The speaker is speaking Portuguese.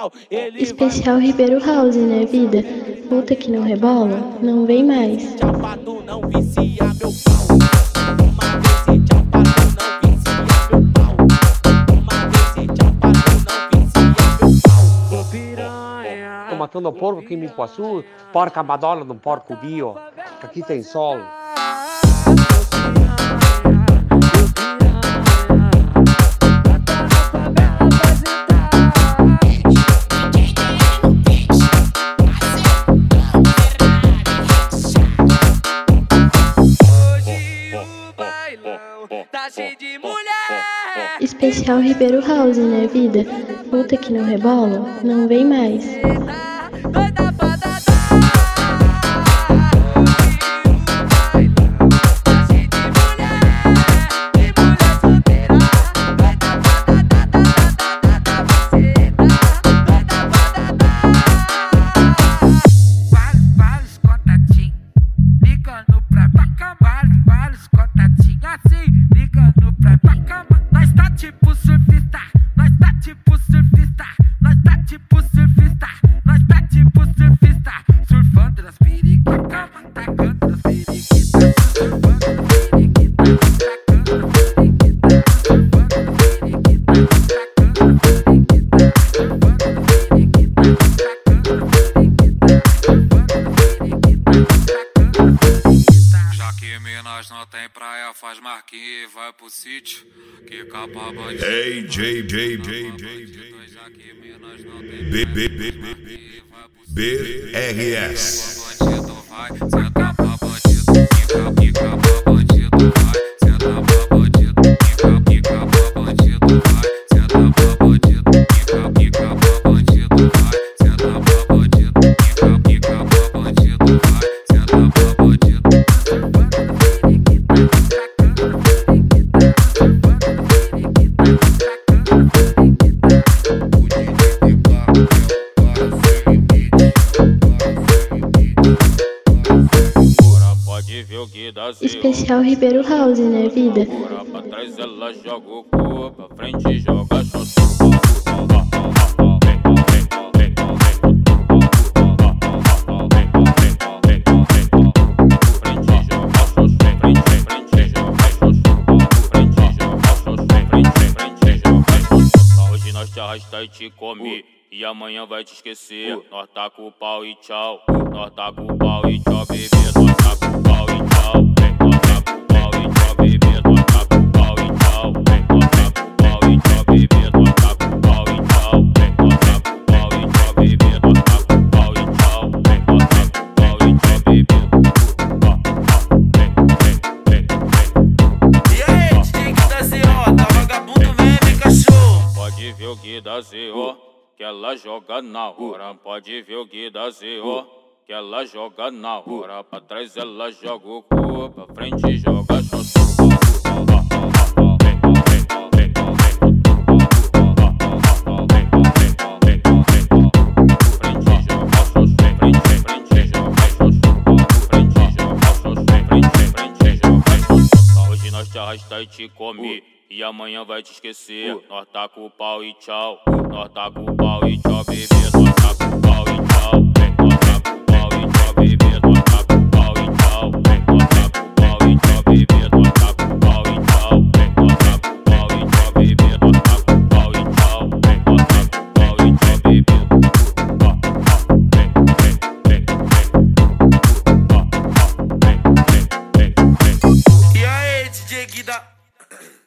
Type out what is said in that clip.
pau. Ele Especial Ribeiro House, né, vida? Puta que não rebola, não vem mais. Chapado não vicia meu pau. Uma vez e chapado não vicia meu pau. Uma vez e chapado não vicia meu pau. Ô piranha. Tô matando o porco aqui em Mipuaçu, porca madola no porco dio, que aqui tem sol. Tá cheio de mulher. Especial Ribeiro House, né, vida? Puta que não rebola, não vem mais. Doida pra dar. Nós não tem praia, faz marquinha e vai pro sítio. Que capa bandido. Hey, JJ, BRS. Bandido vai, senta pra bandido. Quica pra bandido vai, senta pra bandido. Quica pra bandido vai, senta pra bandido. Quica pra bandido vai, senta pra bandido. Quica pra bandido vai, senta pra bandido. Especial Ribeiro House, né, vida? Bora pra trás, ela joga o cu, pra frente joga só. Hoje nós te arrasta e te come, e amanhã vai te esquecer. Nós tá com o pau e tchau, nós tá com o pau e tchau, bebê. Nós tá com o pau e tchau, nós tá com o pau e tchau, bebê. Nós tá com o pau e tchau, nós tá com o pau e tchau, bebê. Nós tá com o pau e tchau, nós tá com o pau e tchau, bebê. Nós tá com o pau e tchau, nós tá com o pau e tchau, bebê. E aí, DJ que dá ZO, tá vagabundo mesmo, cachorro? Pode ver o que dá ZO, que ela joga na hora. Pode ver o que dá ZO, que ela joga na hora. Pra trás ela joga o cu, pra frente joga só. Hoje nós te arrasta e te come, e amanhã vai te esquecer. Nós tá com o pau e tchau, nós tá com o pau e tchau, bebê. Nós tá com o pau e tchau, nós tá com o pau e tchau, bebê. Nós tá com o pau e tchau, nós tá com o pau e tchau, bebê. Nós tá com o pau e tchau, nós tá com o pau e tchau, bebê. Nós tá com o pau e tchau, nós tá com o pau e tchau, bebê. E aí, DJ que dá.